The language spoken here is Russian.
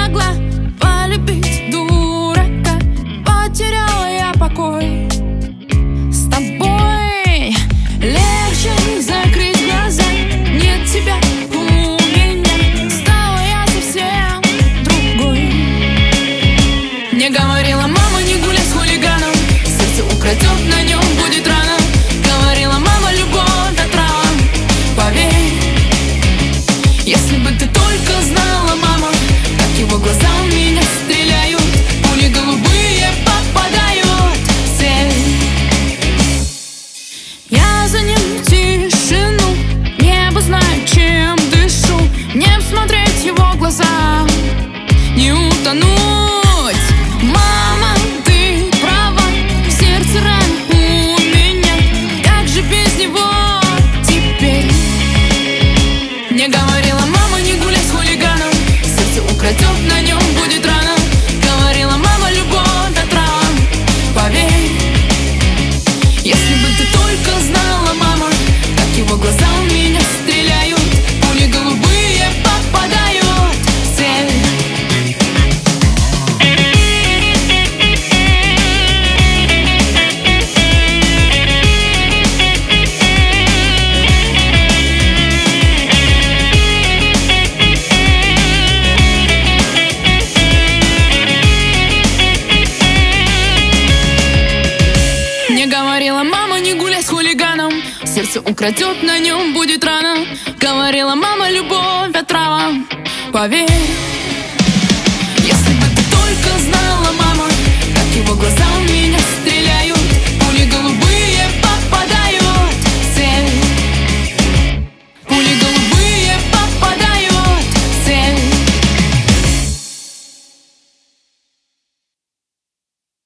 могла полюбить дурака, потеряла я покой. С тобой легче закрыть глаза, нет тебя у меня, стала я совсем другой. Мне говорила мама, не гуляй с хулиганом, сердце украдет, на нем будет рана. Говорила мама, любовь отрава, поверь. Если бы ты только знала, мама, как его глаза у меня стреляют, пули голубые попадают в цель. Я за ним в тишину, небо знает, чем дышу. Мне б смотреть в его глаза, не утонуть. Мама, ты права, в сердце ран у меня, как же без него теперь? Мне говорила мама, не гуляй с хулиганом, сердце украдет, на нем будет рана. Говорила мама, любовь отрава, поверь. Если бы ты только знала, мама, как его глаза у меня стреляют, пули голубые попадают в цель. Мне говорила мама, не гуляй с хулиганом, сердце украдет, на нем будет рана. Говорила мама, любовь отрава, поверь.